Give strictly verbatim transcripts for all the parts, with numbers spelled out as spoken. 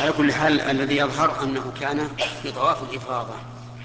على كل حال الذي يظهر أنه كان في طواف الإفاضة.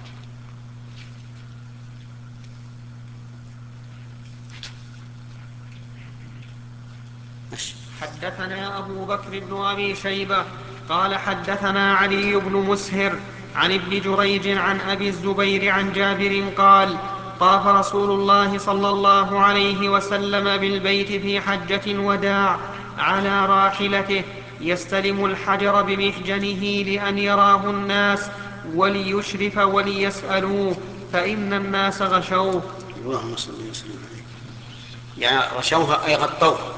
حدثنا أبو بكر بن أبي شيبة قال حدثنا علي بن مسهر عن ابن جريج عن أبي الزبير عن جابر قال طاف رسول الله صلى الله عليه وسلم بالبيت في حجة الوداع على راحلته يستلم الحجر بمحجنه لأن يراه الناس وليشرف وليسألوه فإن الناس غشوه. اللهم صل وسلم عليه. يعني غشوها أي غطوه،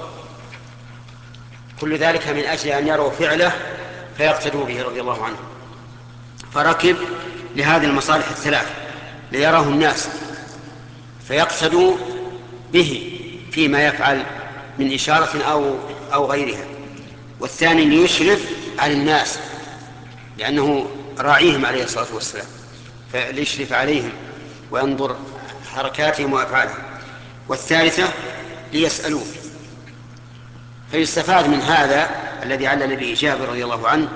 كل ذلك من أجل أن يروا فعله فيقتدوا به رضي الله عنه. فركب لهذه المصالح الثلاث ليراه الناس فيقتدوا به فيما يفعل من إشارة أو, أو غيرها، والثاني ليشرف على الناس لأنه راعيهم عليه الصلاة والسلام فليشرف عليهم وينظر حركاتهم وأفعالهم، والثالثة ليسألوه. فيستفاد من هذا الذي علل به جابر رضي الله عنه،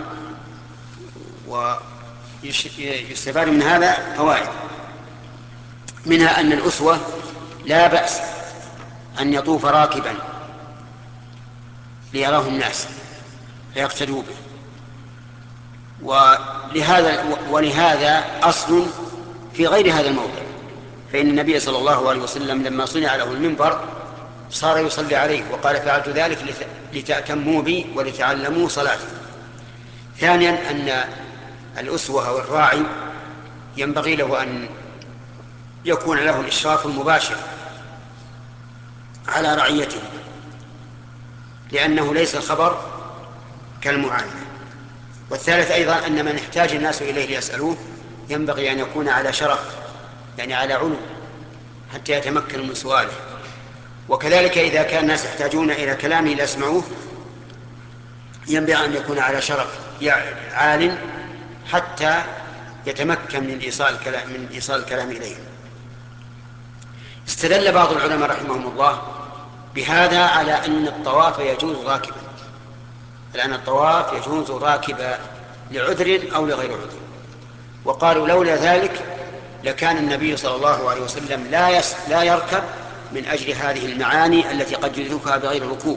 ويستفاد من هذا فوائد، منها أن الأسوة لا بأس أن يطوف راكبا ليراه الناس فيقتدوا به، ولهذا, ولهذا أصل في غير هذا الموضع، فإن النبي صلى الله عليه وسلم لما صنع له المنبر صار يصلي عليه وقال فعلت ذلك لتأتموا بي ولتعلموا صلاتي. ثانيا أن الأسوة أو الراعي ينبغي له أن يكون له الإشراف المباشر على رعيته، لأنه ليس الخبر كالمعاينة. والثالث أيضا أن من احتاج الناس إليه ليسألوه ينبغي أن يكون على شرف، يعني على علو، حتى يتمكن من سؤاله. وكذلك إذا كان الناس يحتاجون إلى كلامه ليسمعوه ينبغي أن يكون على شرف عال حتى يتمكن من إيصال الكلام, من إيصال الكلام إليهم. استدل بعض العلماء رحمهم الله بهذا على أن الطواف يجوز راكبا، لأن الطواف يجوز راكبا لعذر أو لغير عذر، وقالوا لولا ذلك لكان النبي صلى الله عليه وسلم لا, يس لا يركب من أجل هذه المعاني التي قد يدركها بغير ركوب.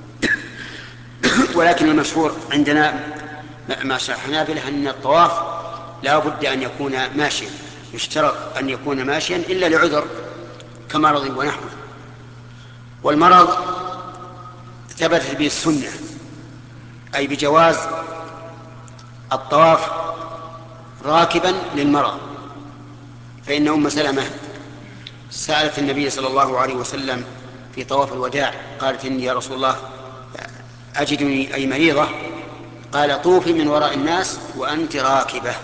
ولكن المشهور عندنا مع الحنابلة أن الطواف لا بد أن يكون ماشيا، يشترط أن يكون ماشيا إلا لعذر كمرض ونحوه. والمرض ثبتت به السنة أي بجواز الطواف راكبا للمرض، فإن أم سلمة سألت النبي صلى الله عليه وسلم في طواف الوداع قالت إني يا رسول الله أجدني أي مريضة، قال طوفي من وراء الناس وأنت راكبة.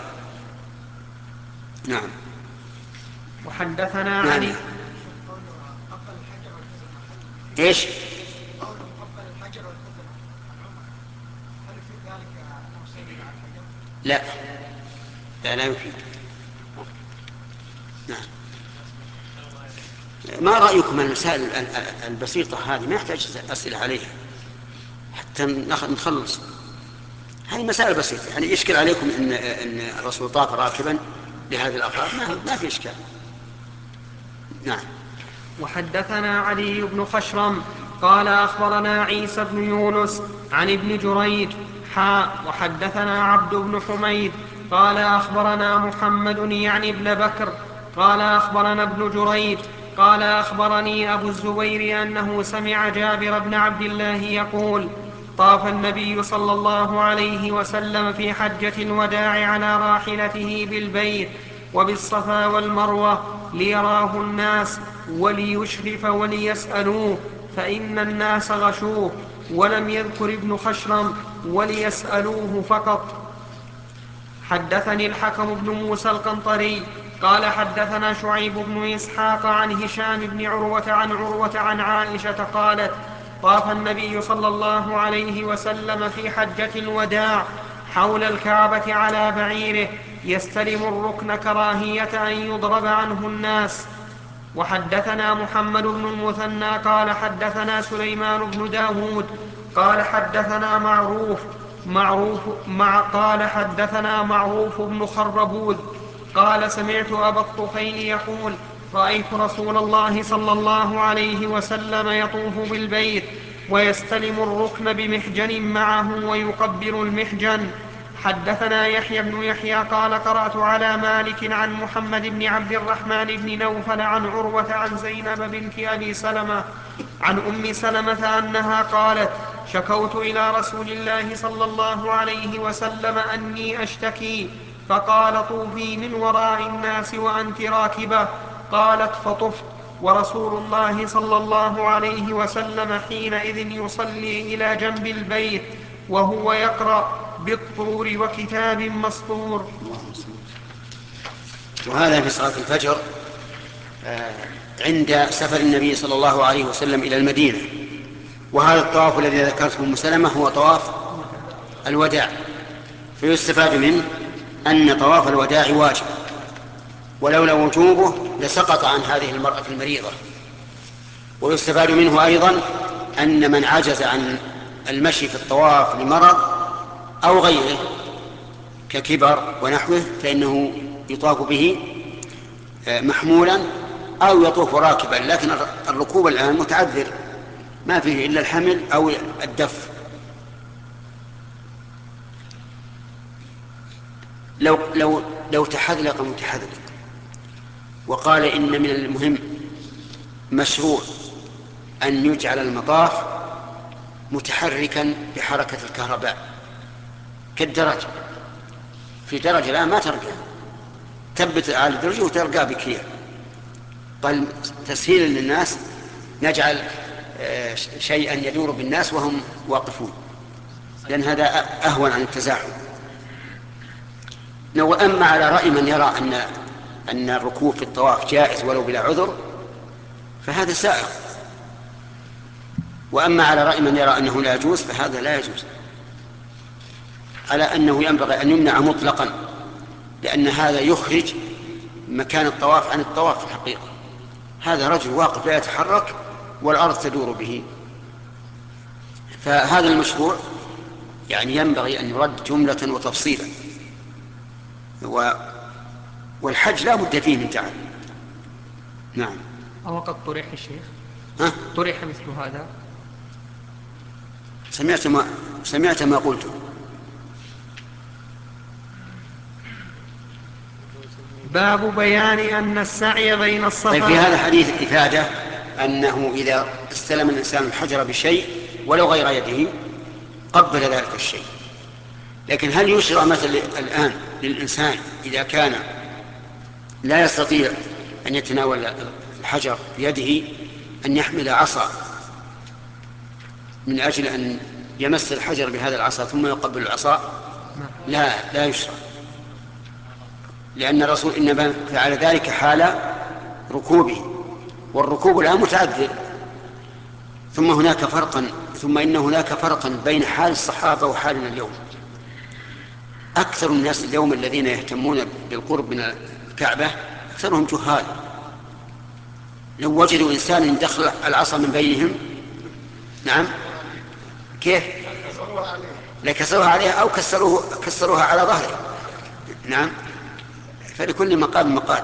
نعم. وحدثنا نعم. علي إيش؟ لا لا لا يمكن. نعم. ما رأيكم المسائل البسيطة هذه ما يحتاج أسئلة عليها حتى نخلص؟ هذه مسائل بسيطة، يعني يشكل عليكم إن, إن الرسول طاف راكبا لهذه الأغراض ما في إشكال. نعم. وحدثنا علي بن خشرم قال أخبرنا عيسى بن يونس عن ابن جريج حاء وحدثنا عبد بن حميد قال أخبرنا محمد يعني ابن بكر قال أخبرنا ابن جريج قال أخبرني أبو الزبير أنه سمع جابر بن عبد الله يقول طاف النبي صلى الله عليه وسلم في حجة الوداع على راحلته بالبيت وبالصفا والمروة ليراه الناس وليشرف وليسألوه فإن الناس غشوه، ولم يذكر ابن خشرم وليسألوه فقط. حدثني الحكم بن موسى القنطري قال حدثنا شعيب بن إسحاق عن هشام بن عروة عن عروة عن عائشة قالت طاف النبي صلى الله عليه وسلم في حجة الوداع حول الكعبة على بعيره يستلم الركن كراهية أن يضرب عنه الناس. وحدثنا محمد بن المثنى قال حدثنا سليمان بن داود قال حدثنا معروف معروف مع قال حدثنا معروف بن خربوذ قال سمعت أبا الطفيل يقول رأيت رسول الله صلى الله عليه وسلم يطوف بالبيت ويستلم الركن بمحجن معه ويقبل المحجن. حدثنا يحيى بن يحيى قال قرأت على مالك عن محمد بن عبد الرحمن بن نوفل عن عروة عن زينب بنت أبي سلمة عن أم سلمة أنها قالت شكوت إلى رسول الله صلى الله عليه وسلم أني أشتكي فقال طوفي من وراء الناس وأنت راكبة. قالت فطفت ورسول الله صلى الله عليه وسلم حينئذ يصلي إلى جنب البيت وهو يقرأ بالطور وكتاب مسطور. وهذا في صلاة الفجر عند سفر النبي صلى الله عليه وسلم إلى المدينة. وهذا الطواف الذي ذكرته أم سلمة هو طواف الوداع، فيستفاد منه أن طواف الوداع واجب، ولولا وجوبه لسقط عن هذه المرأة المريضة. ويستفاد منه أيضا أن من عجز عن المشي في الطواف لمرض أو غيره ككبر ونحوه فإنه يطاف به محمولا أو يطوف راكبا، لكن الركوب الآن متعذر ما فيه إلا الحمل أو الدف. لو, لو, لو تحذلق متحذلق وقال إن من المهم مشروع أن يجعل المطاف متحركا بحركة الكهرباء كالدرجة، في درجة الآن ما ترقى، تثبت على الدرجة وترقى بكير. قال تسهيلا للناس نجعل شيئا يدور بالناس وهم واقفون، لأن هذا أهون عن التزاحم. وأما على رأي من يرى أن أن الركوب في الطواف جائز ولو بلا عذر فهذا سائغ، وأما على رأي من يرى أنه لا يجوز فهذا لا يجوز، على أنه ينبغي أن يمنع مطلقا، لأن هذا يخرج مكان الطواف عن الطواف في الحقيقة. هذا رجل واقف لا يتحرك والأرض تدور به، فهذا المشروع يعني ينبغي أن يرد جملة وتفصيلا. و... والحج لا بد فيه من تعب. نعم. أو قد طرح الشيخ ها؟ طرح مثل هذا. سمعت ما سمعت ما قلته. باب بيان أن السعي بين الصفا. طيب في هذا الحديث إفادة أنه إذا استلم الإنسان الحجر بشيء ولو غير يده قبل ذلك الشيء. لكن هل يشرع مثل الآن للإنسان إذا كان لا يستطيع أن يتناول الحجر بيده أن يحمل عصا من أجل أن يمس الحجر بهذا العصا ثم يقبل العصا؟ لا لا يشرع، لأن الرسول إنما فعل ذلك حال ركوبه، والركوب الآن متعذر. ثم هناك فرقا ثم إن هناك فرقا بين حال الصحابة وحالنا اليوم. أكثر الناس اليوم الذين يهتمون بالقرب من الكعبة أكثرهم جهال. لو وجدوا إنسان دخل العصا من بينهم نعم كيف لكسروها عليها أو كسروه كسروها على ظهره. نعم، فلكل مقام مقال.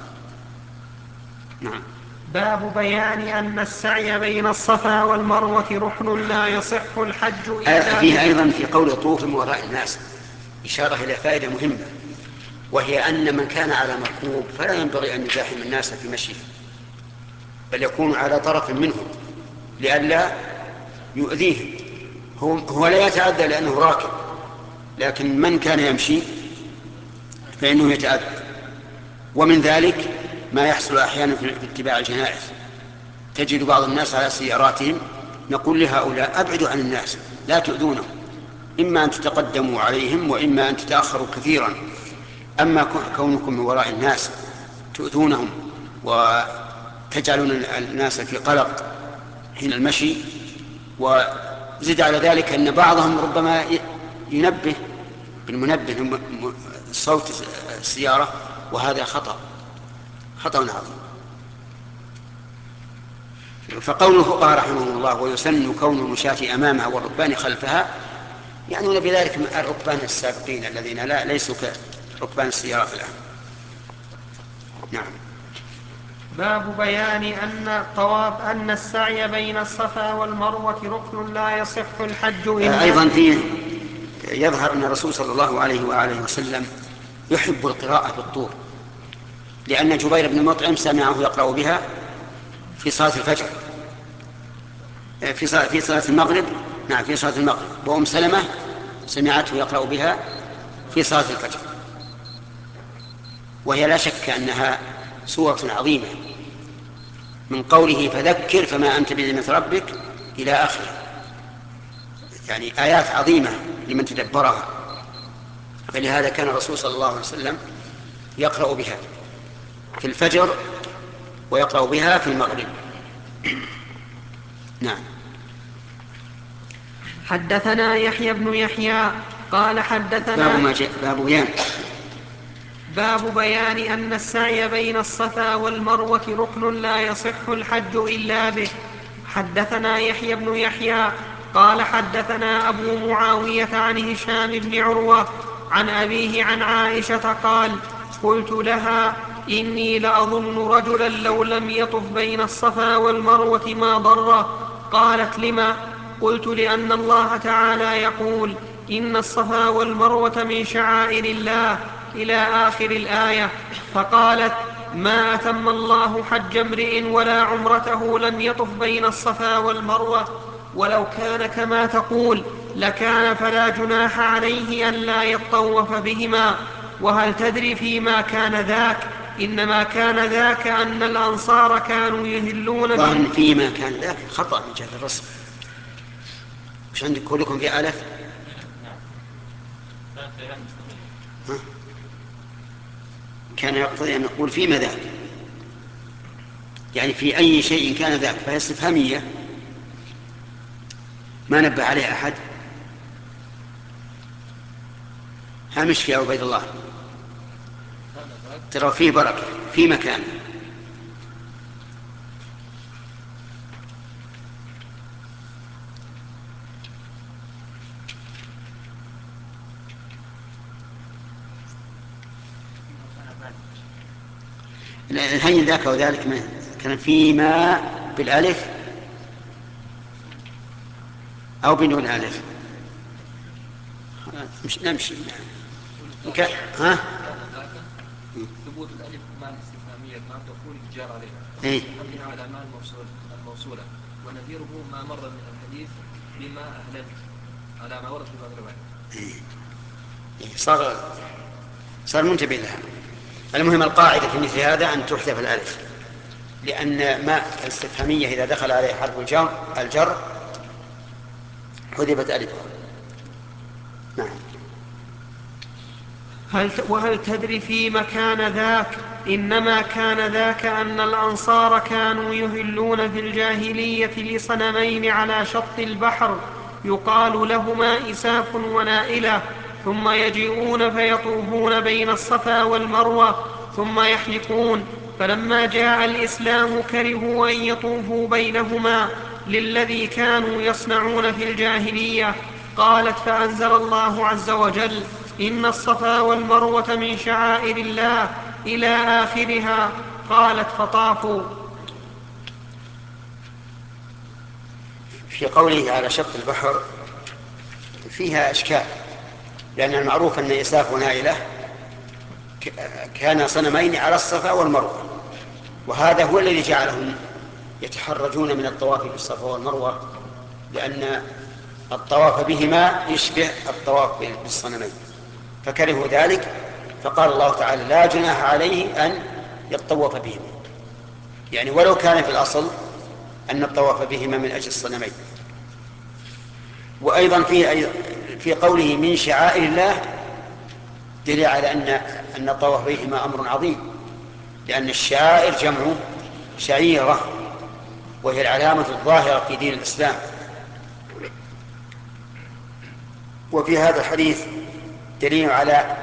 نعم. باب بيان أن السعي بين الصفا والمروة ركن لا يصح الحج إلا فيه أيضا في قول طوف من وراء الناس إشارة إلى فائدة مهمة، وهي أن من كان على مركوب فلا ينبغي أن يزاحم الناس في مشيه، بل يكون على طرف منهم لئلا يؤذيهم. هو, هو لا يتأذى لأنه راكب، لكن من كان يمشي فإنه يتأذى. ومن ذلك ما يحصل أحيانا في اتباع الجنائز، تجد بعض الناس على سياراتهم، نقول لهؤلاء أبعدوا عن الناس لا تؤذونهم، إما أن تتقدموا عليهم وإما أن تتأخروا كثيرا. أما كونكم من وراء الناس تؤذونهم وتجعلون الناس في قلق حين المشي، وزد على ذلك أن بعضهم ربما ينبه بالمنبه صوت السيارة، وهذا خطأ خطأ عظيم. فقول الفقهاء رحمه الله ويسن كون المشاة أمامها والركبان خلفها يعنون بذلك الركبان السابقين الذين لا ليسوا كركبان السيارات الآن. نعم. باب بيان أن الطواف أن السعي بين الصفا والمروة ركن لا يصح الحج إلا. أيضا فيه يظهر أن الرسول صلى الله عليه وآله وسلم يحب القراءة بالطور، لأن جبير بن مطعم سمعه يقرأ بها في صلاة الفجر، في صلاة, في صلاة المغرب. نعم في صلاة المغرب. وأم سلمة سمعته يقرأ بها في صلاة الفجر، وهي لا شك أنها سورة عظيمة، من قوله فذكر فما أنت بنعمة ربك إلى آخره، يعني آيات عظيمة لمن تدبرها. فلهذا كان الرسول صلى الله عليه وسلم يقرأ بها في الفجر ويقرأ بها في المغرب. نعم. حدثنا يحيى بن يحيى قال حدثنا باب, ما جاء باب بيان باب بيان أن السعي بين الصفا والمروة ركن لا يصح الحج إلا به. حدثنا يحيى بن يحيى قال حدثنا أبو معاوية عن هشام بن عروة عن أبيه عن عائشة قال قلت لها إني لأظن رجلا لو لم يطف بين الصفا والمروة ما ضره. قالت لما؟ قلت لأن الله تعالى يقول إن الصفا والمروة من شعائر الله إلى آخر الآية. فقالت ما أتم الله حج امرئ ولا عمرته لم يطف بين الصفا والمروة، ولو كان كما تقول لكان فلا جناح عليه أن لا يطوف بهما. وهل تدري فيما كان ذاك؟ إنما كان ذاك أن الأنصار كانوا يهلون ظاهر فيما كان ذاك خطأ من جهة الرسم. وش عندك كلكم في ألف؟ ها؟ كان يقتضي أن نقول فيما ذاك، يعني في أي شيء كان ذاك، فهي استفهامية ما نبه عليه أحد. هامش يا عبيد الله، ترى فيه بركة في مكان. هي ذاك وذلك ما كان فيما بالألف أو بدون ألف. مش نمشي ك... ها ثبوت الألف مع الاستفهامية مع دخول الجار عليها إيه؟ حملها على معنى الموصولة، ونذيره ما مر من الحديث بما أهلت على ما ورد في بعض الروايات. إيه؟ صار صار منتبه لها. المهم القاعدة في مثل هذا أن تحذف الألف، لأن ما الاستفهامية إذا دخل عليها حرف الجر الجر حذفت ألفها. نعم. هل وهل تدري في مكان ذاك؟ إنما كان ذاك أن الأنصار كانوا يهلون في الجاهلية لصنمين على شط البحر يقال لهما إساف ونائلة، ثم يجيئون فيطوفون بين الصفا والمروة ثم يحلقون. فلما جاء الإسلام كرهوا أن يطوفوا بينهما للذي كانوا يصنعون في الجاهلية. قالت فأنزل الله عز وجل إن الصفا والمروة من شعائر الله إلى آخرها. قالت فطافوا. في قوله على شط البحر فيها إشكال، لأن المعروف أن إساف ونائلة كان صنمين على الصفا والمروة، وهذا هو الذي جعلهم يتحرجون من الطواف بالصفا والمروة، لأن الطواف بهما يشبه الطواف بالصنمين، فكرهوا ذلك. فقال الله تعالى لا جناح عليه أن يطوف بهما، يعني ولو كان في الأصل أن الطواف بهما من أجل الصنمين. وأيضا في في قوله من شعائر الله دليل على أن أن الطواف بهما أمر عظيم، لأن الشعائر جمع شعيرة، وهي العلامة الظاهرة في دين الإسلام. وفي هذا الحديث دليل على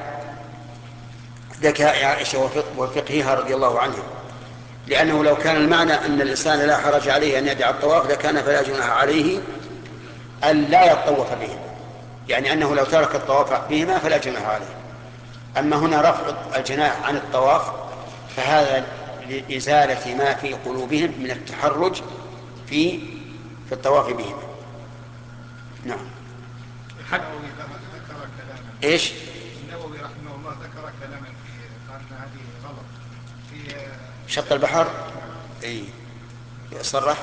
ذكاء عائشة وفقهها رضي الله عنها، لأنه لو كان المعنى أن الإنسان لا حرج عليه أن يدع الطواف لكان فلا جناح عليه أن لا يطوف به، يعني أنه لو ترك الطواف بهما فلا جناح عليه. أما هنا رفع الجناح عن الطواف فهذا لإزالة ما في قلوبهم من التحرج في في الطواف بهما. نعم. النووي ذكر كلاما ايش؟ النووي رحمه الله ذكر كلاما في قال ان هذه غلط في شط البحر. اي صرح.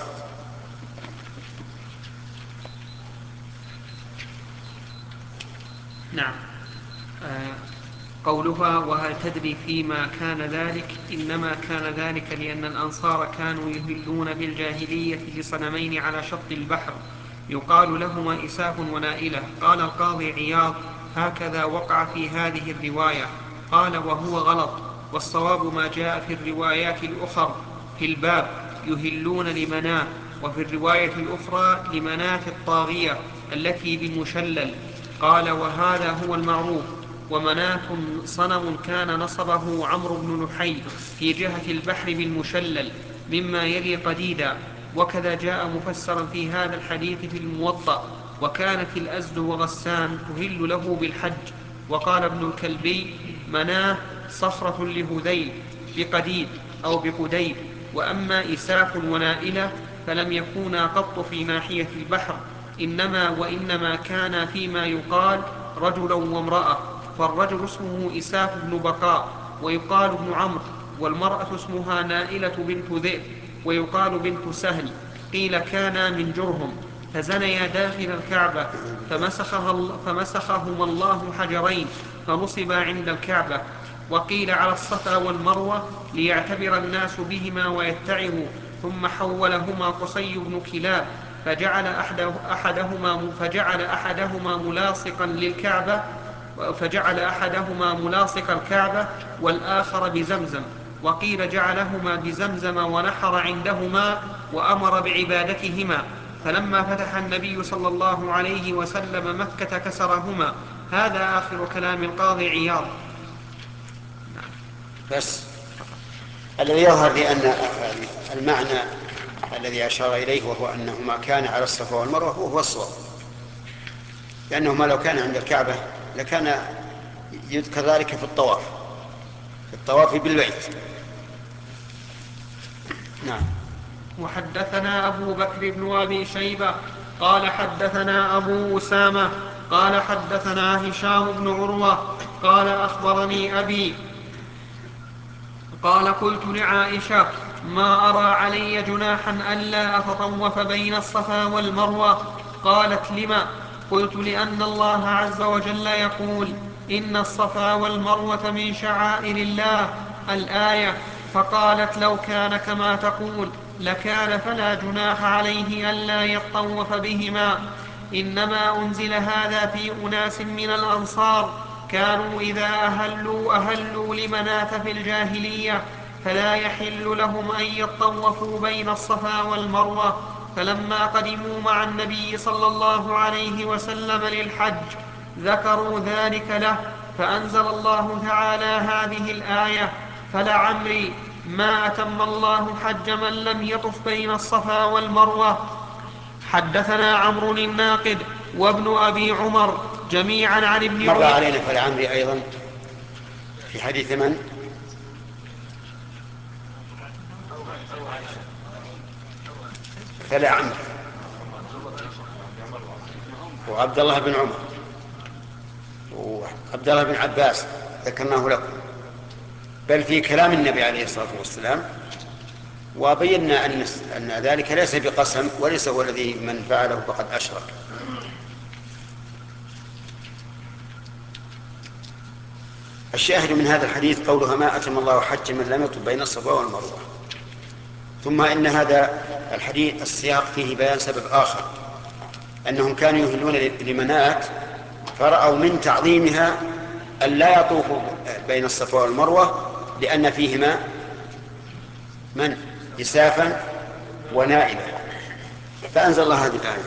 نعم. آه قولها وهل تدري فيما كان ذلك، إنما كان ذلك لأن الأنصار كانوا يهلون بالجاهلية بصنمين على شط البحر يقال لهما إساف ونائلة. قال القاضي عياض هكذا وقع في هذه الرواية. قال وهو غلط، والصواب ما جاء في الروايات الأخر في الباب يهلون لمناه، وفي الرواية الأخرى لمناة الطاغية التي بمشلل. قال وهذا هو المعروف. ومناة صنم كان نصبه عمرو بن لحي في جهة البحر بالمشلل مما يلي قديدا، وكذا جاء مفسرا في هذا الحديث في الموطأ. وكانت الأزد وغسان تهل له بالحج. وقال ابن الكلبي مناه صخرة لهذيل بقديد أو بقديد. وأما إساف ونائلة فلم يكونا قط في ناحية البحر، إنما وإنما كان فيما يقال رجلا وامرأة، فالرجل اسمه إساف بن بقاء ويقال ابن عمرو، والمرأة اسمها نائلة بنت ذئب ويقال بنت سهل. قيل كانا من جرهم فزنيا داخل الكعبة فمسخها فمسخهما الله حجرين فنصبا عند الكعبة. وقيل على الصفا والمروة ليعتبر الناس بهما ويتعظوا، ثم حولهما قصي بن كلاب فجعل أحدهما, فجعل أحدهما ملاصقا للكعبة فجعل أحدهما ملاصق الكعبة والآخر بزمزم. وقيل جعلهما بزمزم ونحر عندهما وأمر بعبادتهما. فلما فتح النبي صلى الله عليه وسلم مكة كسرهما. هذا آخر كلام القاضي عياض. بس الذي يظهر لي أن المعنى الذي أشار إليه وهو أنهما كان على الصفا والمروة هو الصواب، لأنهما لو كان عند الكعبة لكان يذكر ذلك في الطواف في الطواف بالبيت. نعم. وحدثنا أبو بكر بن أبي شيبة قال حدثنا أبو أسامة قال حدثنا هشام بن عروة قال أخبرني أبي قال قلت لعائشة ما أرى علي جناحا ألا أتطوف بين الصفا والمروة. قالت لما؟ قلت لأن الله عز وجل يقول إن الصفا والمروة من شعائر الله الآية. فقالت لو كان كما تقول لكان فلا جناح عليه ألا يطوف بهما، إنما أنزل هذا في أناس من الأنصار كانوا إذا أهلوا أهلوا لمناة في الجاهلية فلا يحل لهم أن يطوفوا بين الصفا والمروة. فلما قدموا مع النبي صلى الله عليه وسلم للحج ذكروا ذلك له، فأنزل الله تعالى هذه الآية فلعمري ما أتم الله حج من لم يطف بين الصفا والمروة. حدثنا عمرو الناقد وابن أبي عمر جميعا عن ابن مر علينا فلعمري أيضا في حديث من؟ فلعمري وعبد الله بن عمر وعبد الله بن عباس ذكرناه لكم، بل في كلام النبي عليه الصلاة والسلام. وبينا أن, أن ذلك ليس بقسم وليس هو الذي من فعله فقد أشرك. الشاهد من هذا الحديث قولها ما أتم الله حج من لم يطب بين الصفا والمروة. ثم إن هذا الحديث السياق فيه بيان سبب آخر، أنهم كانوا يهلون لمنات فرأوا من تعظيمها أن لا يطوفوا بين الصفا والمروة لأن فيهما من إسافا ونائلا، فأنزل الله هذه الآية.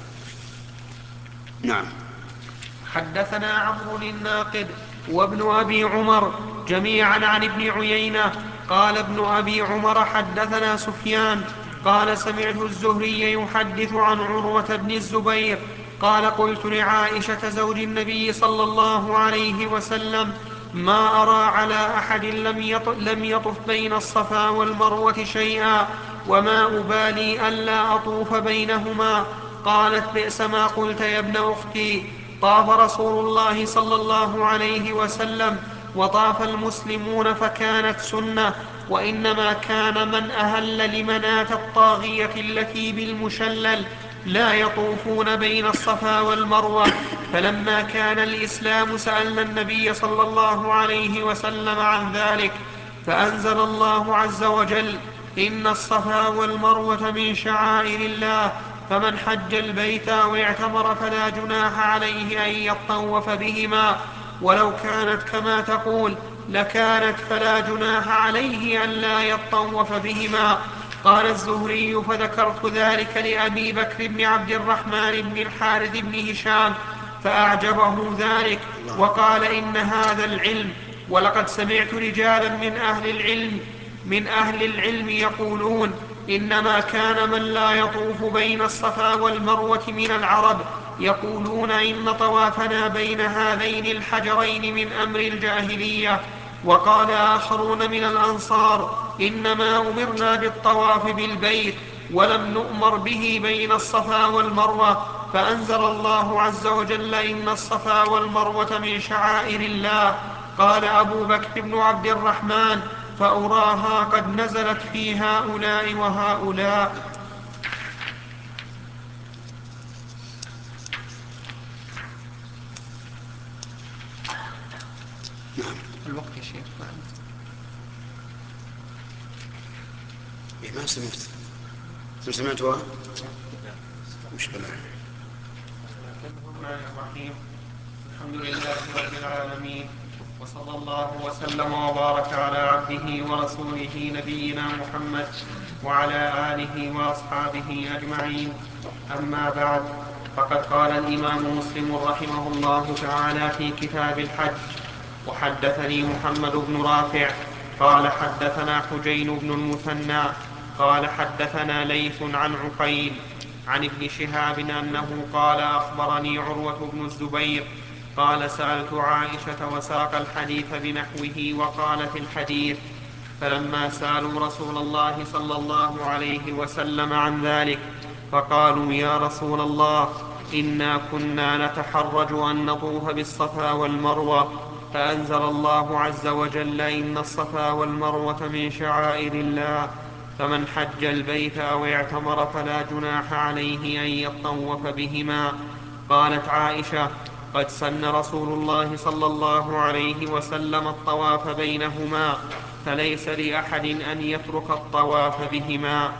نعم. حدثنا عمرو الناقد وابن أبي عمر جميعا عن ابن عيينة قال ابن أبي عمر حدثنا سفيان قال سمعت الزهري يحدث عن عروة بن الزبير قال قلت لعائشة زوج النبي صلى الله عليه وسلم ما أرى على أحد لم يطف بين الصفا والمروة شيئا وما أبالي ألا أطوف بينهما. قالت بئس ما قلت يا ابن أختي، طاف رسول الله صلى الله عليه وسلم وطاف المسلمون فكانت سنة، وإنما كان من أهل لمناة الطاغية التي بالمشلل لا يطوفون بين الصفا والمروة. فلما كان الإسلام سألنا النبي صلى الله عليه وسلم عن ذلك، فأنزل الله عز وجل إن الصفا والمروة من شعائر الله فمن حج البيت أو اعتمر فلا جناح عليه أن يطوف بهما، ولو كانت كما تقول لكانت فلا جناح عليه أن لا يطوف بهما. قال الزهري فذكرت ذلك لأبي بكر بن عبد الرحمن بن الحارث بن هشام فأعجبه ذلك وقال إن هذا العلم، ولقد سمعت رجالا من أهل العلم من أهل العلم يقولون إنما كان من لا يطوف بين الصفا والمروة من العرب يقولون إن طوافنا بين هذين الحجرين من أمر الجاهلية. وقال آخرون من الأنصار إنما أمرنا بالطواف بالبيت ولم نؤمر به بين الصفا والمروة، فأنزل الله عز وجل إن الصفا والمروة من شعائر الله. قال أبو بكر بن عبد الرحمن فأراها قد نزلت في هؤلاء وهؤلاء. الوقت يا شيخ ما سمعت سمعتها مشكلة. الرحمن الرحيم الحمد لله رب العالمين، وصلى الله وسلم وبارك على عبده ورسوله نبينا محمد وعلى آله وأصحابه أجمعين. أما بعد، فقد قال الإمام مسلم رحمه الله تعالى في كتاب الحج: وحدثني محمد بن رافع قال حدثنا حجين بن المثنى قال حدثنا ليث عن عقيل عن ابن شهاب أنه قال أخبرني عروة بن الزبير قال سألت عائشة وساق الحديث بنحوه وقال في الحديث: فلما سألوا رسول الله صلى الله عليه وسلم عن ذلك فقالوا: يا رسول الله، إنا كنا نتحرج أن نطوف بالصفا والمروة، فأنزل الله عز وجل إن الصفا والمروة من شعائر الله فمن حج البيت أو اعتمر فلا جناح عليه أن يطوف بهما. قالت عائشة: قد سن رسول الله صلى الله عليه وسلم الطواف بينهما، فليس لأحد أن يترك الطواف بهما.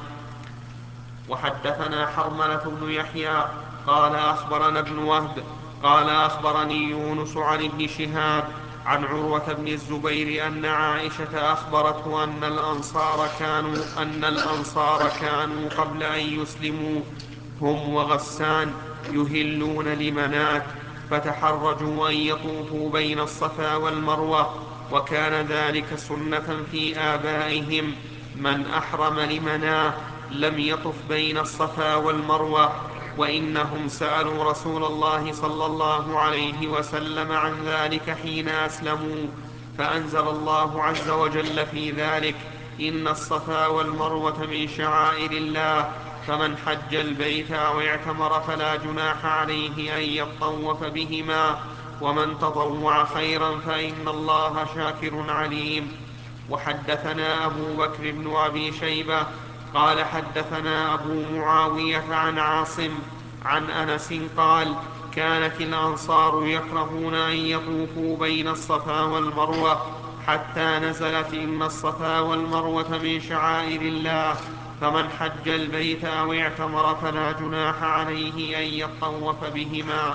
وحدثنا حرملة بن يحيى قال أخبرنا ابن وهب قال أخبرني يونس عن ابن شهاب عن عروة بن الزبير أن عائشة أخبرته أن الأنصار كانوا, أن الأنصار كانوا قبل أن يسلموا هم وغسان يهلون لمنات، فتحرجوا أن يطوفوا بين الصفا والمروة، وكان ذلك سنة في آبائهم. من أحرم لمناه لم يطف بين الصفا والمروة، وإنهم سألوا رسول الله صلى الله عليه وسلم عن ذلك حين أسلموا، فأنزل الله عز وجل في ذلك: إن الصفا والمروة من شعائر الله فمن حج البيت أو اعتمر فلا جناح عليه أن يطوف بهما، ومن تطوع خيرا فإن الله شاكر عليم. وحدثنا أبو بكر بن أبي شيبة قال حدثنا أبو معاوية عن عاصم عن أنس قال: كانت الأنصار يكرهون أن يطوفوا بين الصفا والمروة حتى نزلت إن الصفا والمروة من شعائر الله فمن حج البيت أو اعتمر فلا جناح عليه أن يطوف بهما.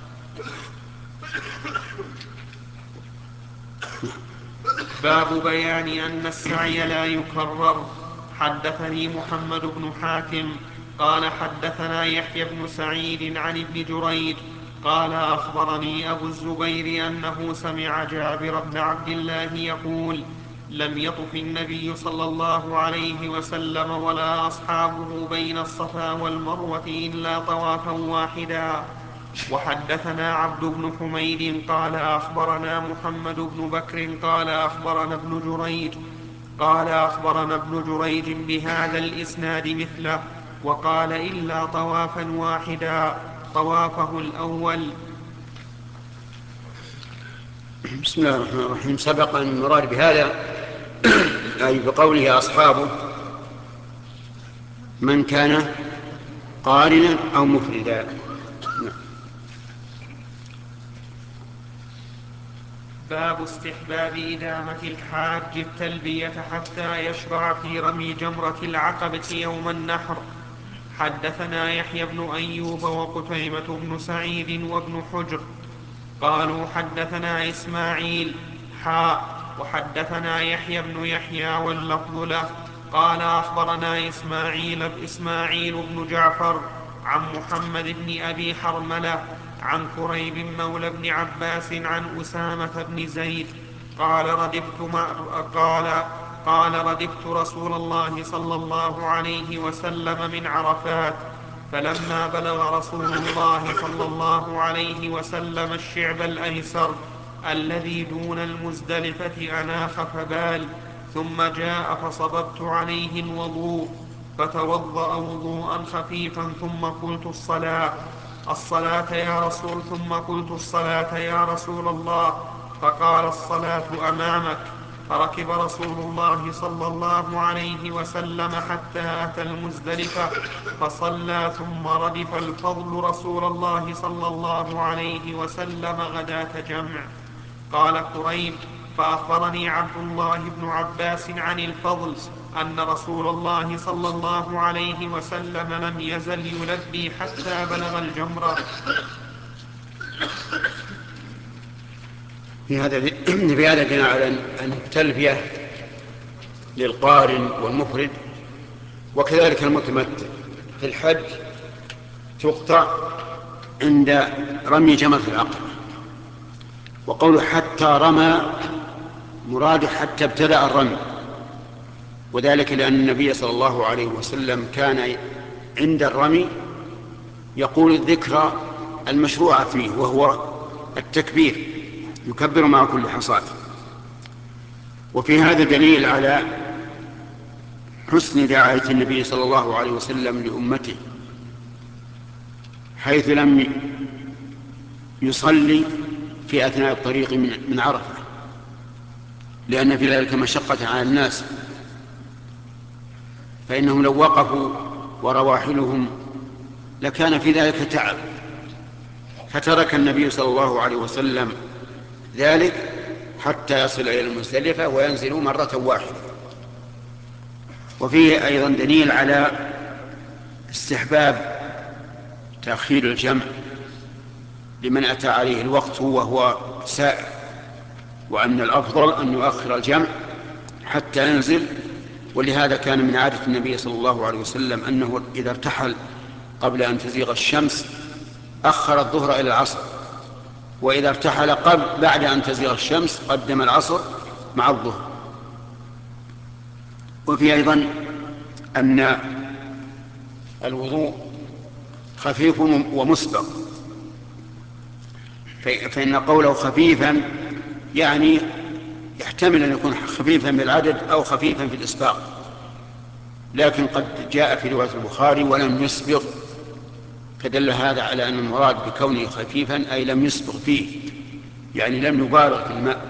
باب بيان أن السعي لا يكرر. حدثني محمد بن حاتم قال حدثنا يحيى بن سعيد عن ابن جريج قال أخبرني أبو الزبير أنه سمع جابر بن عبد الله يقول: لم يطف النبي صلى الله عليه وسلم ولا أصحابه بين الصفا والمروة إلا طوافا واحدا، وحدثنا عبد بن حميد قال أخبرنا محمد بن بكر قال أخبرنا ابن جريج قال أخبرنا ابن جريج بهذا الإسناد مثله، وقال إلا طوافا واحدا طوافه الأول. بسم الله الرحمن الرحيم. سبق أن المراد بهذا أي بقوله أصحابه من كان قارنا أو مفردا. باب استحباب إدامة الحاج التلبية حتى يشرع في رمي جمرة العقبة يوم النحر. حدثنا يحيى بن أيوب وقتيبة بن سعيد وابن حجر قالوا حدثنا إسماعيل حاء وحدثنا يحيى بن يحيى واللفظ له قال أخبرنا إسماعيل إسماعيل بن جعفر عن محمد بن أبي حرملة عن كريب مولى بن عباس عن أسامة بن زيد قال ردفت مع قال قال ردفت رسول الله صلى الله عليه وسلم من عرفات، فلما بلغ رسول الله صلى الله عليه وسلم الشعب الأيسر الذي دون المزدلفة أناخ فبال، ثم جاء فصببت عليه الوضوء فتوضأ وضوءا خفيفا ثم قلت الصلاة الصلاة يا رسول ثم قلت الصلاة يا رسول الله، فقال الصلاة أمامك. فركب رسول الله صلى الله عليه وسلم حتى أتى المزدلفة فصلى، ثم ردف الفضل رسول الله صلى الله عليه وسلم غداة جمع. قال كريم فأخبرني عبد الله بن عباس عن الفضل أن رسول الله صلى الله عليه وسلم لم يزل يلبي حتى بلغ الجمرة. في هذا في هذا دليل على أن التلبية للقارن والمفرد وكذلك المتمتع في الحج تقطع عند رمي جمرة العقبة. وقوله حتى رمى مراد حتى ابتدأ الرمي، وذلك لأن النبي صلى الله عليه وسلم كان عند الرمي يقول الذكر المشروع فيه وهو التكبير، يكبر مع كل حصاة. وفي هذا دليل على حسن رعاية النبي صلى الله عليه وسلم لأمته، حيث لم يصلي في أثناء الطريق من عرفة، لأن في ذلك مشقة على الناس، فإنهم لو وقفوا ورواحلهم لكان في ذلك تعب، فترك النبي صلى الله عليه وسلم ذلك حتى يصل إلى المزدلفة وينزل مرة واحدة. وفيه أيضا دليل على استحباب تأخير الجمع لمن أتى عليه الوقت وهو سائر، وأن الأفضل أن يؤخر الجمع حتى ينزل. ولهذا كان من عادة النبي صلى الله عليه وسلم أنه إذا ارتحل قبل أن تزيغ الشمس أخر الظهر إلى العصر، وإذا ارتحل قبل بعد أن تزيغ الشمس قدم العصر مع الظهر. وفي أيضا أن الوضوء خفيف ومسبق، فإن قوله خفيفا يعني يحتمل أن يكون خفيفا بالعدد أو خفيفا في الإسباق، لكن قد جاء في رواية البخاري ولم يسبق، فدل هذا على أن المراد بكونه خفيفا أي لم يسبق فيه، يعني لم يبالغ في الماء.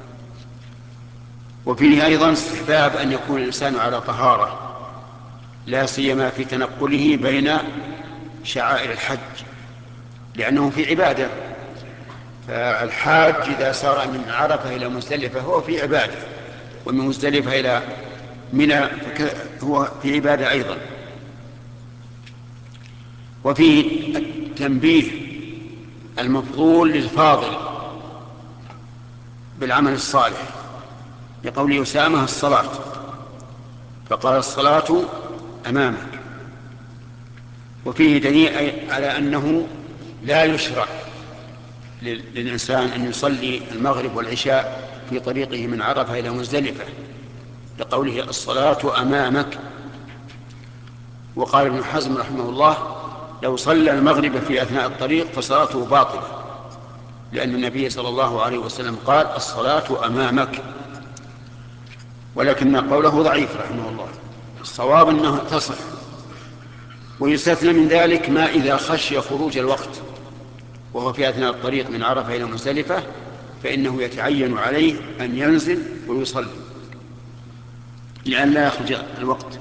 وفيه أيضا استحباب أن يكون الإنسان على طهارة، لا سيما في تنقله بين شعائر الحج، لأنه في عبادة. فالحاج إذا سار من عرفة إلى مزدلفة هو في عبادة، ومن مزدلفة إلى منى هو في عبادة أيضا. وفيه التنبيه المفضول للفاضل بالعمل الصالح، لقول أسامة الصلاة، فقال الصلاة أمامك. وفيه دليل على أنه لا يشرع للإنسان أن يصلي المغرب والعشاء في طريقه من عرفة إلى مزدلفة، لقوله الصلاة أمامك. وقال ابن حزم رحمه الله لو صلى المغرب في أثناء الطريق فصلاته باطلة، لأن النبي صلى الله عليه وسلم قال الصلاة أمامك، ولكن قوله ضعيف رحمه الله. الصواب أنه تصح. ويستثنى من ذلك ما إذا خشي خروج الوقت وهو في أثناء الطريق من عرفة إلى مزدلفة، فإنه يتعين عليه أن ينزل ويصلي لأن لا يخرج الوقت.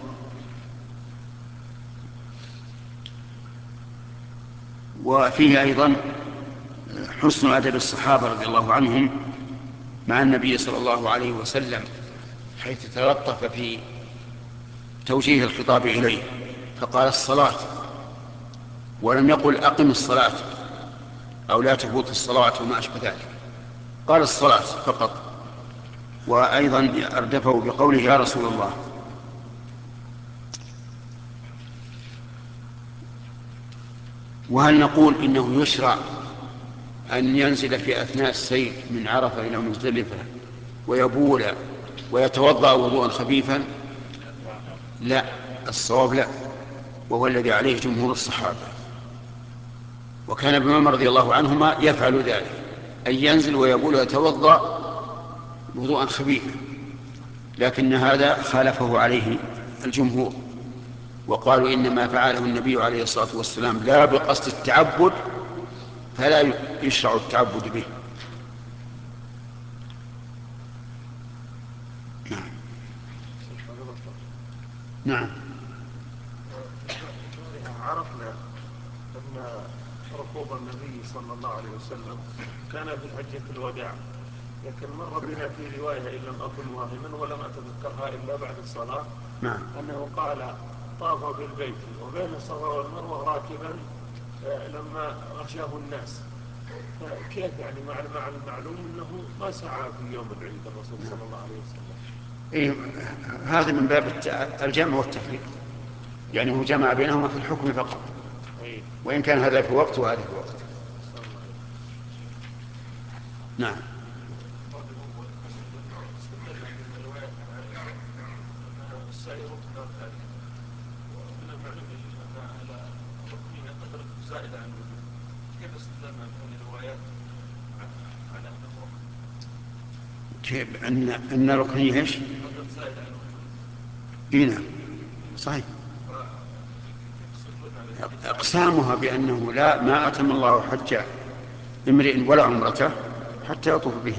وفيه أيضا حسن أدب الصحابة رضي الله عنهم مع النبي صلى الله عليه وسلم، حيث تلطف في توجيه الخطاب إليه فقال الصلاة، ولم يقل أقم الصلاة أو لا تفوت الصلاة وما أشبه ذلك، قال الصلاة فقط. وأيضا أردفه بقوله يا رسول الله. وهل نقول إنه يشرع أن ينزل في أثناء السير من عرفة إلى مزدلفة ويبول ويتوضأ وضوءا خفيفا؟ لا، الصواب لا، وهو الذي عليه جمهور الصحابة. وكان ابن عمر رضي الله عنهما يفعل ذلك، أن ينزل ويبول ويتوضأ وضوءا خفيفا، لكن هذا خالفه عليه الجمهور وقالوا إنما فعله النبي عليه الصلاة والسلام لا بقصد التعبد، فلا يشرع التعبد به. نعم. نعم. عرفنا أن ركوب النبي صلى الله عليه وسلم كان في حجة الوداع، لكن مر بنا في رواية إن لم أكن واهما ولم أتذكرها إلا بعد الصلاة. نعم. أنه قال طاف بالبيت وبين الصفا والمروة راكبا لما غشاه الناس. فكيف يعني مع المعلوم أنه ما سعى في يوم العيد الرسول صلى الله عليه وسلم؟ إيه، هذا من باب الجمع والتفريق، يعني هو جمع بينهما في الحكم فقط، وإن كان هذا في وقت وهذا في وقت. نعم. كيف أن أن ركنيه إيش؟ إينا صحيح. أقسامها بأنه لا ما أتم الله حج امرئ ولا عمرته حتى يطوف به.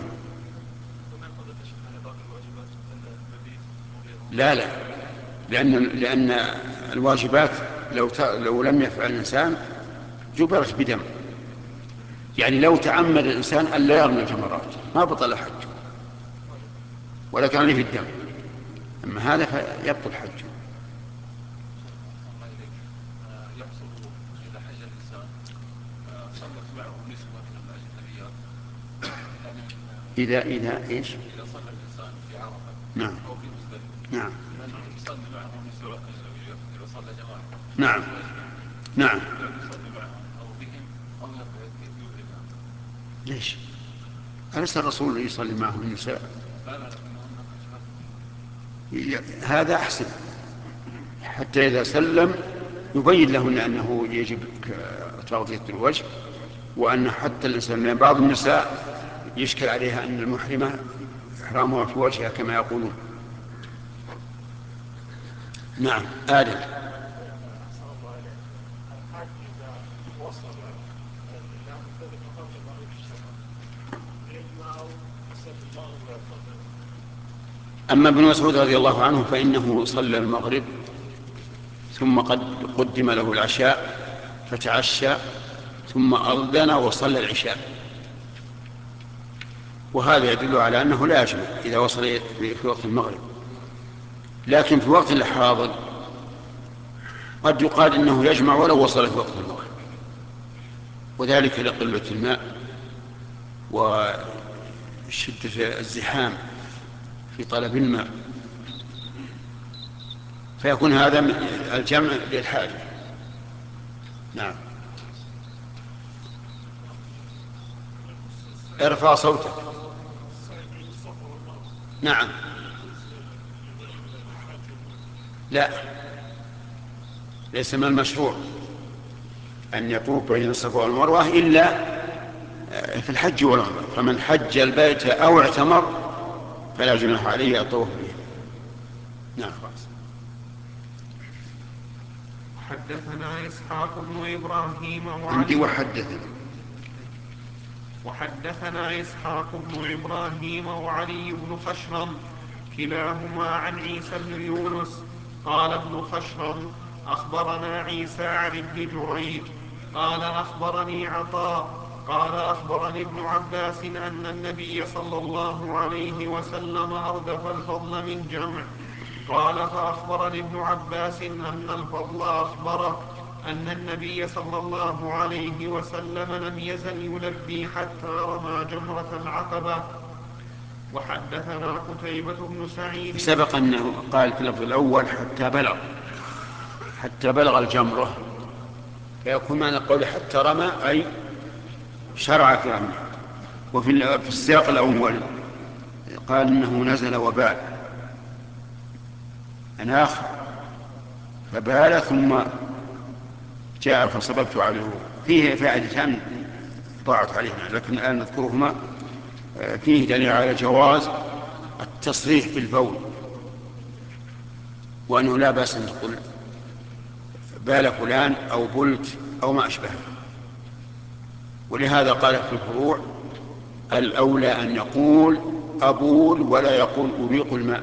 لا لا، لأن لأن الواجبات لو لو لم يفعل الإنسان جبرت بدم، يعني لو تعمد الإنسان أن لا يرمي الجمرات ما بطل حجه ولا كان في الدم، أما هذا فيبطل حجه. إذا إذا إيش؟ إذا صلى الإنسان في عرفة نعم أو في مزدلفة نعم يصلي معهم نسوة، إذا صلى جماعة نعم نعم. يصلي معهم أو بهم أو يذهب. ليش؟ أليس الرسول يصلي معهم النساء؟ لا لا لا، هذا أحسن، حتى إذا سلم يبين لهن أنه يجب تغطية الوجه، وأن حتى الإنسان من بعض النساء يشكل عليها أن المحرمة إحرامها في وجهها كما يقولون. نعم. آدم. أما ابن مسعود رضي الله عنه فإنه صلى المغرب ثم قد قدم له العشاء فتعشى ثم أذن وصلى العشاء، وهذا يدل على أنه لا يجمع إذا وصل في وقت المغرب. لكن في وقت الحاضر قد يقال إنه يجمع ولو وصل في وقت المغرب، وذلك لقلة الماء وشدة الزحام في طلب الماء، فيكون هذا الجمع للحاجة. نعم. ارفع صوتك. نعم. لا، ليس من المشروع، أن يطوف بين الصفا والمروة إلا في الحج والعمرة. فمن حج البيت أو اعتمر فلا جناح عليه الطواف به. نعم. حدثنا إسحاق بن إبراهيم عندي وعلي وحدثنا وحدثنا إسحاق بن إبراهيم وعلي بن خشرم كلاهما عن عيسى بن يونس قال ابن خشرم أخبرنا عيسى عن ابن جريج قال أخبرني عطاء قال أخبرني ابن عباس أن النبي صلى الله عليه وسلم أردف الفضل من جمع. قال فأخبرني ابن عباس أن الفضل أخبره أن النبي صلى الله عليه وسلم لم يزل يلبي حتى رمى جمرة العقبة. وحدثنا قتيبة بن سعيد. سبق أنه قال في اللفظ الأول حتى بلغ حتى بلغ الجمرة، فيكون معنى قوله حتى رمى أي شرع في رمي. وفي السياق الأول قال إنه نزل وبال أناخ فبال ثم جاء فصببت عليه. فيه فائدتان ضاعت علينا لكن الآن نذكرهما. فيه دليل على جواز التصريح بالبول، وأنه لا بأس أن تقول بال فلان أو بلت أو ما أشبهه. ولهذا قال في الفروع الأولى أن يقول أبول ولا يقول أريق الماء.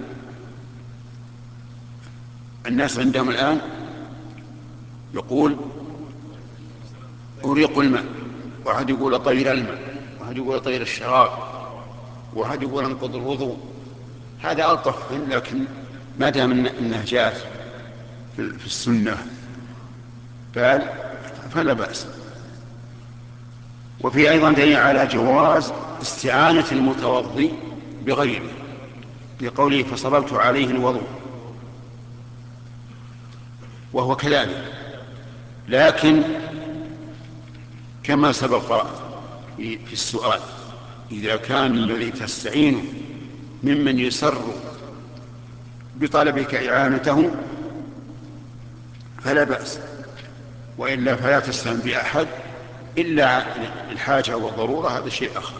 الناس عندهم الآن يقول أريق الماء، واحد يقول أطير الماء، واحد يقول أطير الشراب، واحد يقول أنقض الوضوء. هذا ألطف، لكن ما دام أنها جاءت في السنة بال فلا بأس. وفي أيضا دليل على جواز استعانة المتوضي بغيره لقوله فصببت عليه الوضوء، وهو كذلك. لكن كما سبق في السؤال إذا كان الذي تستعين ممن يسر بطلبك إعانته فلا بأس، وإلا فلا تستعين بأحد إلا الحاجة والضرورة، هذا شيء آخر.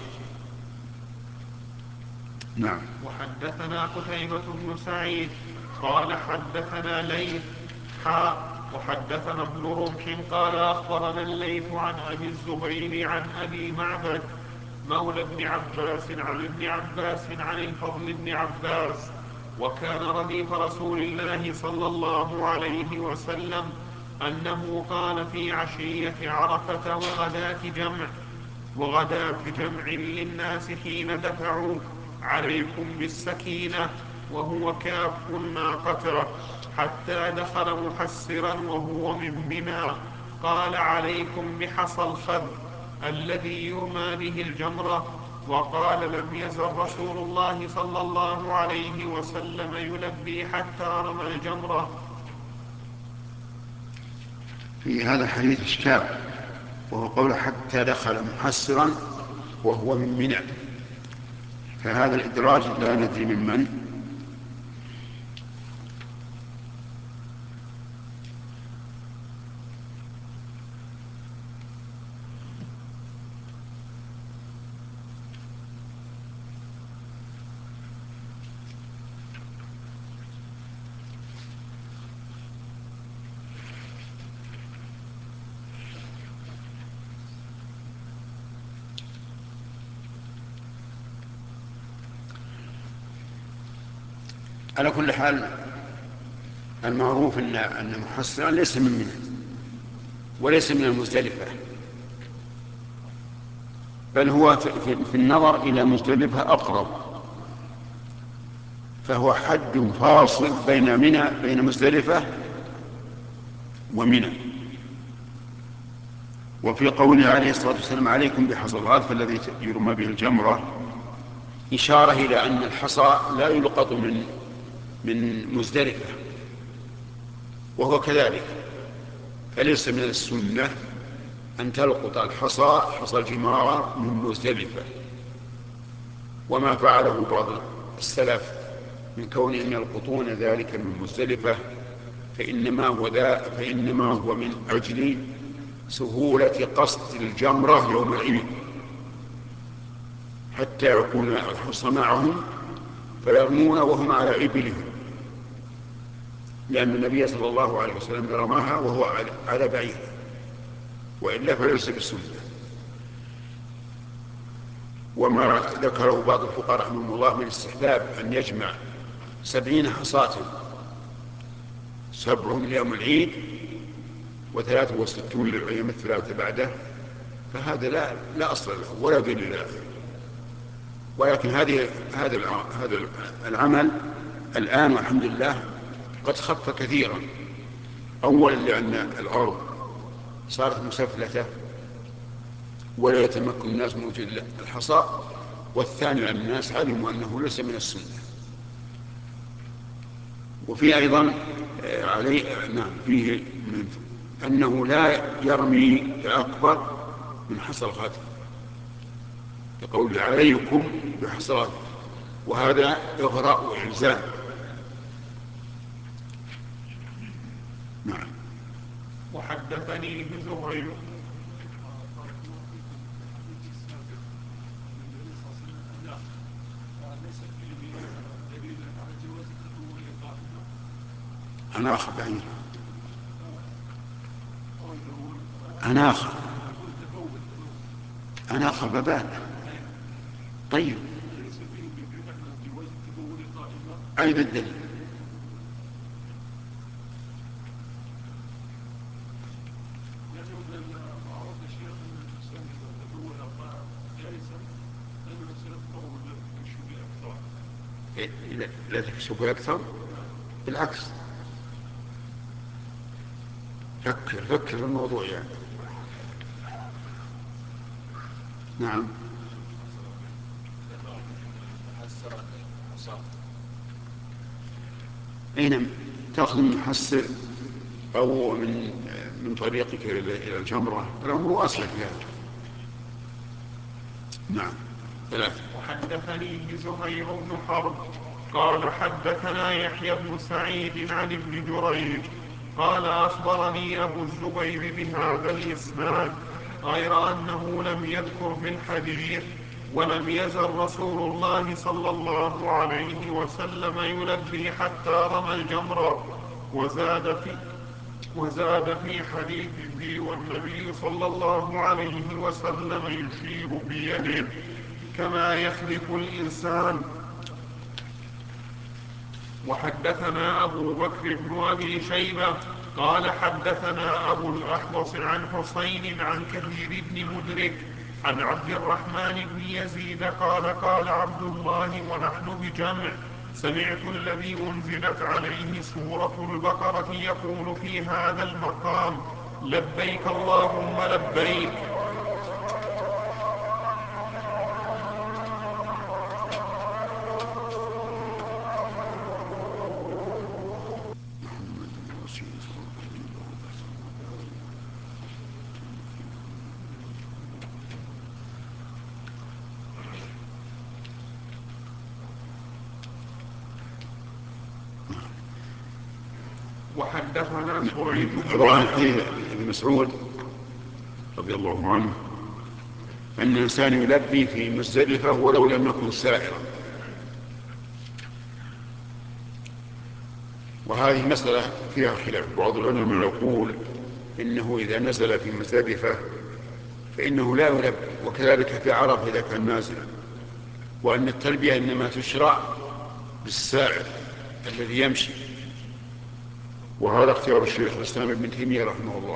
نعم. وحدثنا قتيبة بن سعيد قال حدثنا ليث حاء وحدثنا ابن رمح قال أخبرنا الليث عن أبي الزبير عن أبي معبد مولى ابن عباس عن ابن عباس عن الفضل بن عباس وكان رديف رسول الله صلى الله عليه وسلم أنه قال في عشية عرفة وغداة جمع وغداة جمع للناس حين دفعوا عليكم بالسكينة وهو كاف ناقته حتى دخل محسرا وهو من منى قال عليكم بحصى الخذ الذي يرمى به الجمرة. وقال لم يزل رسول الله صلى الله عليه وسلم يلبي حتى رمى الجمرة. في هذا الحديث إشكال، وهو قول حتى دخل محسرا وهو من منى، فهذا الإدراج لا ندري من من. على كل حال المعروف أن أن محسرا ليس من منى وليس من المزدلفة، بل هو في, في النظر إلى مزدلفة أقرب، فهو حد فاصل بين منى بين مزدلفة ومنى. وفي قوله عليه الصلاة والسلام عليكم بحصى الغرف الذي يرمى به الجمرة إشارة إلى أن الحصى لا يلقط من من مزدلفة، وهو كذلك، فليس من السنة أن تلقط الحصى حصى الجمار من مزدلفة. وما فعله بعض السلف من كونهم يلقطون ذلك من مزدلفة فإنما هو, فإنما هو من أجل سهولة قصد الجمرة يوم العيد حتى يكون الحصى معهم فيرمون وهم على إبلهم، لأن النبي صلى الله عليه وسلم رماها وهو على بعير، وإلا فليس بالسنة. وما ذكره بعض الفقهاء رحمهم الله من استحباب أن يجمع سبعين حصاة سبعهم ليوم العيد وثلاثة وستون للأيام الثلاثة بعده، فهذا لا لا أصل له ولا دليل له. ولكن هذه هذا هذا العمل الآن والحمد لله قد خف كثيرا، أولا لأن الأرض صارت مسفلتة ولا يتمكن الناس من وجود الحصى، والثاني أن الناس علموا أنه ليس من السنة. وفي أيضا عليه نعم فيه من أنه لا يرمي أكبر من حصى الخاتم، يقول عليكم بحصى، وهذا إغراء وإلزام. نعم. وحدثني بزهير أنا أخذ بعيد أنا أخذ أنا أخذ ببال. طيب أين الدليل؟ لا تكسب أكثر، بالعكس فكر فكر الموضوع يعني. نعم. أين تأخذ من محسر أو من من طريقك إلى الجمرة؟ الأمر أصلح في هذا. نعم. ثلاثة. وحدثني زهير بن حرب قال حدثنا يحيى بن سعيد عن ابن جريج قال أخبرني أبو الزبير بهذا الإسناد غير أنه لم يذكر في الحديث ولم يزل رسول الله صلى الله عليه وسلم يلبي حتى رمى الجمرة. وزاد في وزاد في حديثه والنبي صلى الله عليه وسلم يشير بيده كما يخلق الإنسان. وحدثنا أبو بكر بن أبي شيبة قال حدثنا أبو الأحوص عن حسين عن كثير بن مدرك عن عبد الرحمن بن يزيد قال قال عبد الله ونحن بجمع سمعت الذي أنزلت عليه سورة البقرة يقول في هذا المقام لبيك اللهم لبيك. وحدثنا سعيد بن مسعود رضي الله عنه أن الإنسان يلبي في مزدلفة ولو لم يكن سائرا، وهذه مسألة فيها خلاف. بعض العلماء يقول إنه إذا نزل في مزدلفة فإنه لا يلبي، وكذلك في عرفة إذا كان نازلا، وأن التلبية إنما تشرع بالسائر الذي يمشي. وهذا اختيار الشيخ الإسلام ابن تيمية رحمه الله.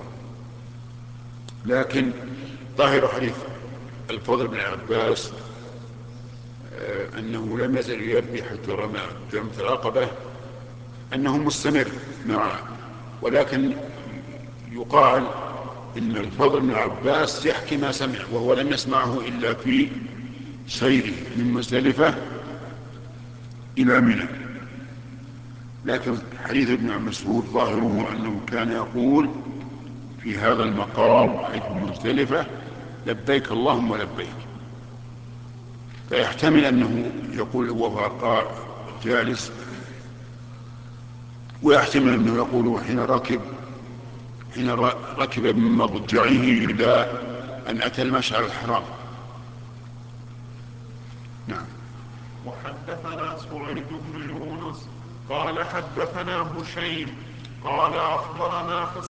لكن ظاهر حديث الفضل بن عباس أنه لم يزل يلبي حتى رمى جمرة العقبة أنه مستمر معه، ولكن يقال إن الفضل بن عباس يحكي ما سمع وهو لم يسمعه إلا في سيره من مزدلفة إلى منى. لكن حديث ابن مسعود ظاهره أنه كان يقول في هذا المقام حيث مزدلفة لبيك اللهم لبيك، فيحتمل أنه يقول وهو جالس، ويحتمل أنه يقول حين ركب حين ركب من مضجعه إلى أن أتى المشعر الحرام. نعم. وحدثنا سويد بن يونس قال حدثنا هشيم قال أخبرنا